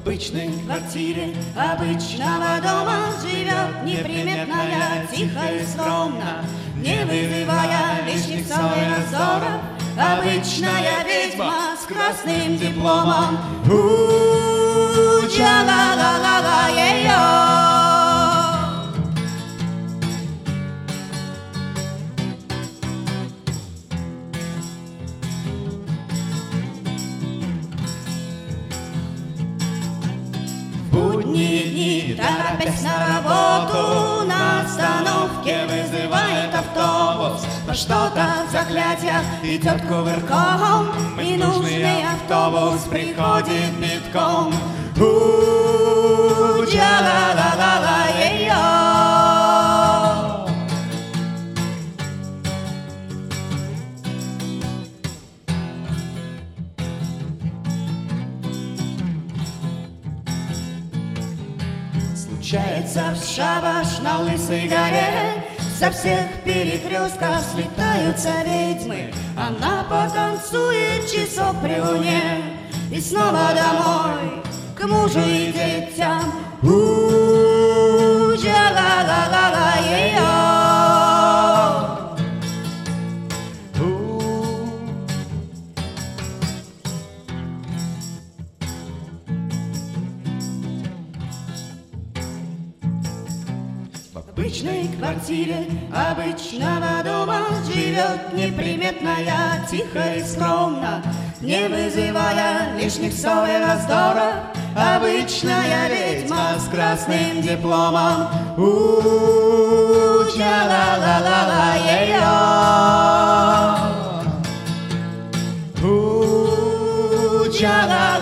обычной квартире обычного дома живет неприметная, тихо и скромно, не вызывая лишних ссор и раздоров, обычная ведьма с красным дипломом. У-джа-ла-ла-ла-ла-е-йо. Будние дни, торопясь на работу, на остановке вызывает автобус. Но что-то в заклятиях идет кувырком, и нужный автобус приходит битком. У-джа-ла-ла-ла-ла-е-йо. Случается в шабаш на Лысой горе, со всех перекрестков слетаются ведьмы. Она потанцует часок при луне и снова домой к мужу и детям. У-джа-ла-ла-ла-ла-е-йо. В обычной квартире обычного дома живет неприметная, тихо и скромно, не вызывая лишних ссор и раздоров, обычная ведьма с красным дипломом. У-джа-ла-ла-ла-ла-е-йо. У-джа-ла.